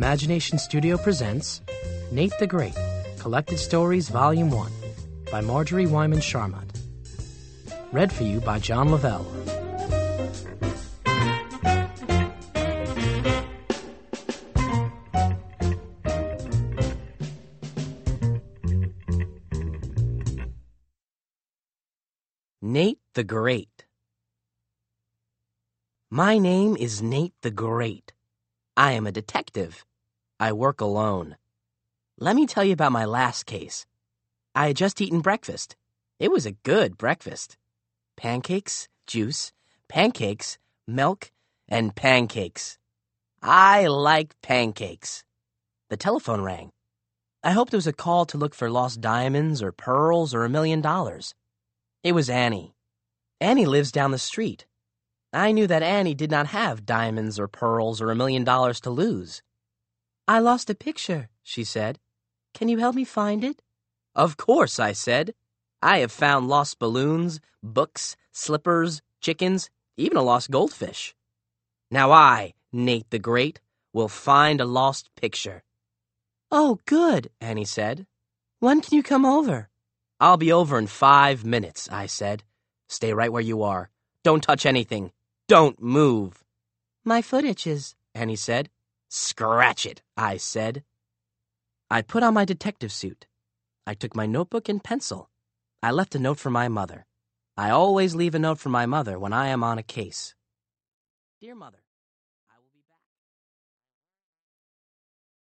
Imagination Studio presents Nate the Great, Collected Stories Volume 1 by Marjorie Wyman Charmont. Read for you by John Lavelle. Nate the Great. My name is Nate the Great. I am a detective. I work alone. Let me tell you about my last case. I had just eaten breakfast. It was a good breakfast. Pancakes, juice, pancakes, milk, and pancakes. I like pancakes. The telephone rang. I hoped it was a call to look for lost diamonds or pearls or $1 million. It was Annie. Annie lives down the street. I knew that Annie did not have diamonds or pearls or $1 million to lose. "I lost a picture," she said. "Can you help me find it?" "Of course," I said. "I have found lost balloons, books, slippers, chickens, even a lost goldfish. Now I, Nate the Great, will find a lost picture." "Oh, good," Annie said. "When can you come over?" "I'll be over in 5 minutes," I said. "Stay right where you are. Don't touch anything. Don't move." "My foot itches," Annie said. "Scratch it," I said. I put on my detective suit. I took my notebook and pencil. I left a note for my mother. I always leave a note for my mother when I am on a case. Dear Mother,